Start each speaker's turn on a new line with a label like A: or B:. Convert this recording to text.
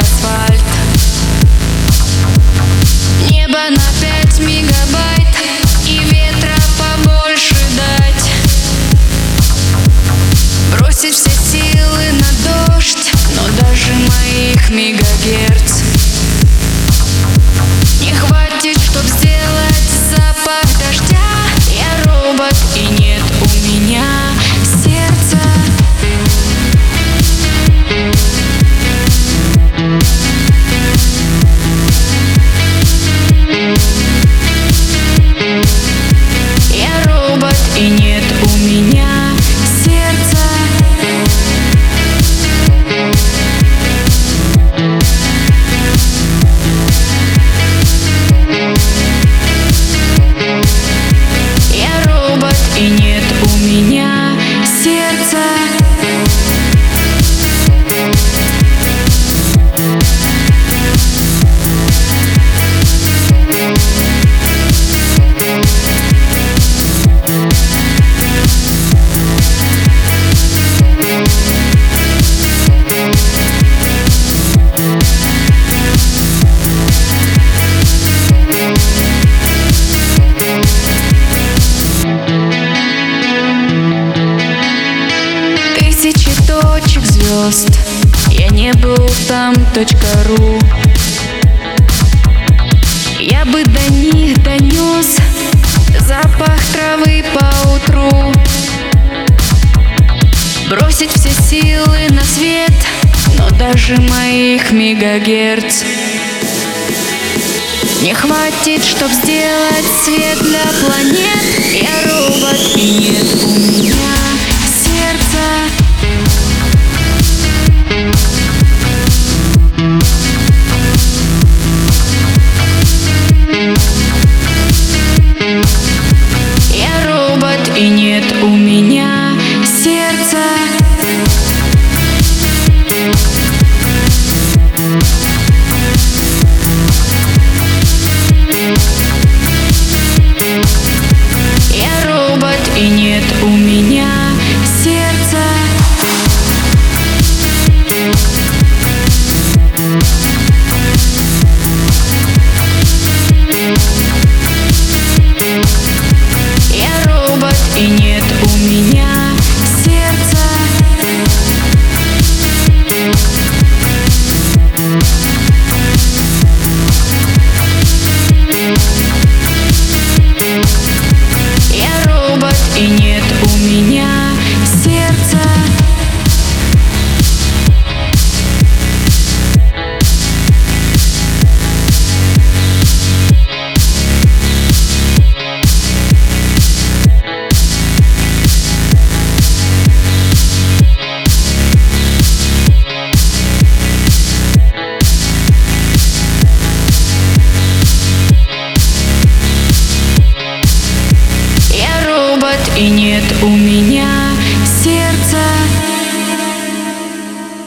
A: асфальт. Небо на 5 мегабайт и ветра побольше дать. Бросить все силы на дождь, но даже моих мегагерц не хватит, чтоб сделать запах дождя. Я робот и нет у меня сердца. Я робот и нет у меня сердца. Я робот и нет у меня сердца. Тысячи точек звезд, я не был там .ру. Я бы до них донес запах травы по утру. Бросить все силы на свет, но даже моих мегагерц не хватит, чтоб сделать свет для планет. Я робот и нет у меня сердца. Я робот и нет у меня сердца. Я робот и нет у меня сердца. Я робот и нет у меня сердца. Я робот и нет у меня сердца. И нет у меня сердца.